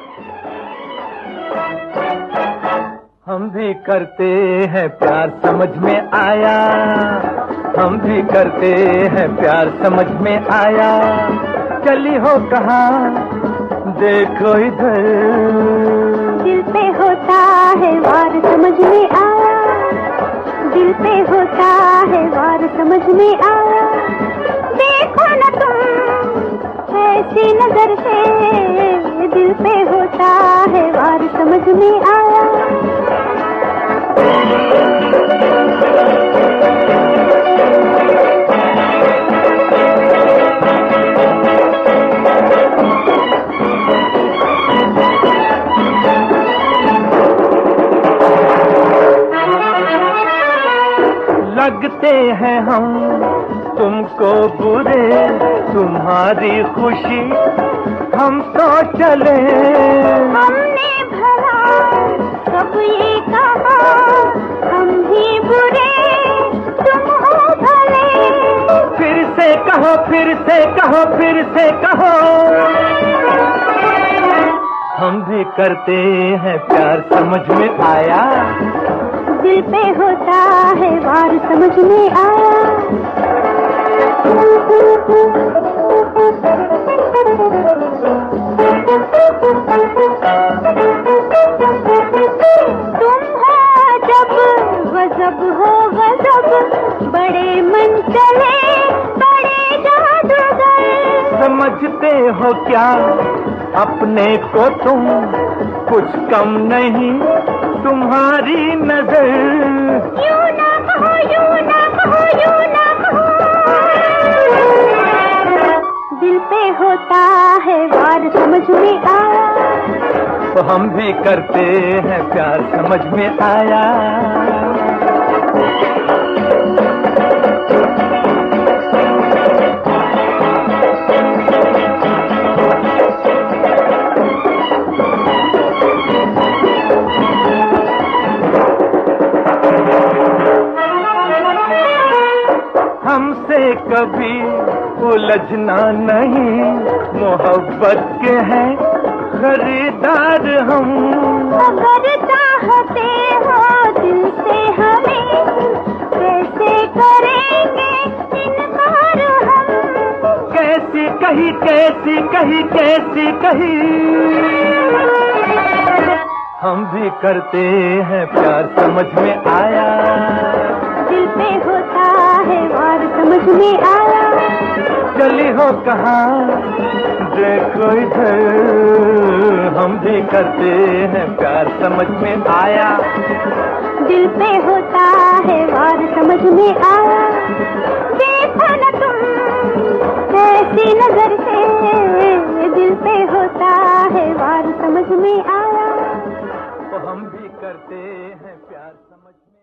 हम भी करते हैं प्यार समझ में आया, हम भी करते हैं प्यार समझ में आया। चली हो कहाँ देखो इधर, दिल पे होता है वार समझ में आया, दिल पे होता है वार समझ में आया। देखो न तुम ऐसी नजर से, दिल पे होता है वार समझ में आया। लगते हैं हम तुमको बुरे, तुम्हारी खुशी हम तो चले। हमने भला कब ये कहा हम ही बुरे तुम हो भले। फिर से कहो, फिर से कहो, फिर से कहो। हम भी करते हैं प्यार समझ में आया, दिल पे होता है वार समझ में आया। तुम हो जब गजब हो गजब, बड़े मन चले बड़े जादूगर। समझते हो क्या अपने को तुम, कुछ कम नहीं तुम्हारी नजर। यूं ना कहो, यूं ना कहो, यूं ना कहो। दिल पे होता है वार समझ में आया, तो हम भी करते हैं प्यार समझ में आया। हमसे कभी उलझना नहीं, मोहब्बत के हैं खरीदार हम। अगर चाहते हो दिल से हमें, कैसे करेंगे इनकार हम। कैसी कही, कैसी कही, कैसी कही। हम भी करते हैं प्यार समझ में आया, दिल पे होता है वार समझ में आया। चली हो कहाँ देखो इधर, हम भी करते हैं प्यार समझ में आया। दिल पे होता है वार समझ में आया। देखो न तुम ऐसी नजर से, दिल पे होता है वार समझ में आया। तो हम भी करते हैं प्यार समझ में